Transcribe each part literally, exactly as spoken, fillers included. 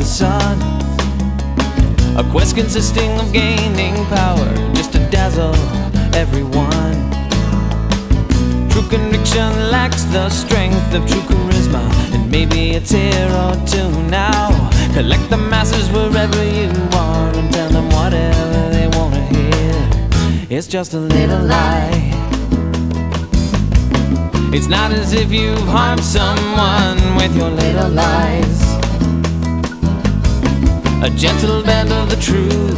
the sun. A quest consisting of gaining power just to dazzle everyone. True conviction lacks the strength of true charisma, and maybe it's here or two now. Collect the masses wherever you are and tell them whatever they want to hear. It's just a little lie. It's not as if you've harmed someone with your little lies. A gentle bend of the truth.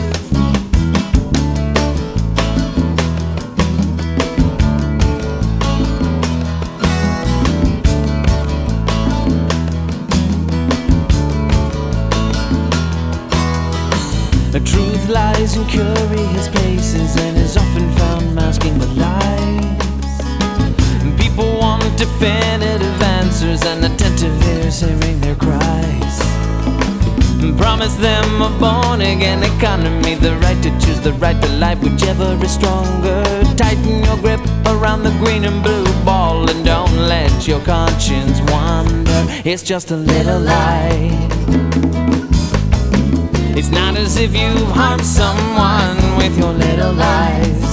The truth lies in curious places and is often found masking the lies. People want definitive answers and attentive ears hearing their cries. Promise them a born-again economy, the right to choose, the right to life, whichever is stronger. Tighten your grip around the green and blue ball and don't let your conscience wander. It's just a little lie. It's not as if you've harmed someone with your little lies.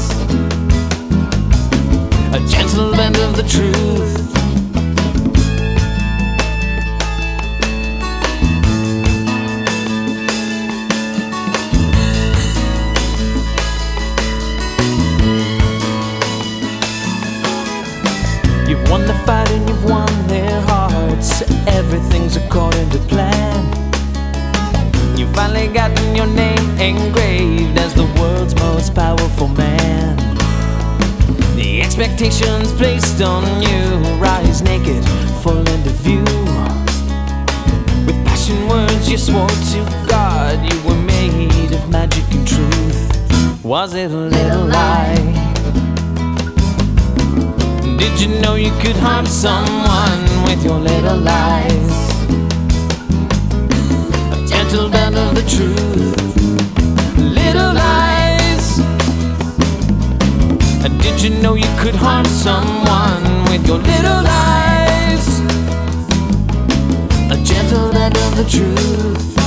A gentle bend of the truth. You've won the fight and you've won their hearts. Everything's according to plan. You've finally gotten your name engraved as the world's most powerful man. The expectations placed on you rise naked, full into view. With passion words you swore to God, you were made of magic and truth. Was it a little lie? Did you know you could harm someone with your little lies? A gentle bend of the truth. Little lies. Did you know you could harm someone with your little lies? A gentle bend of the truth.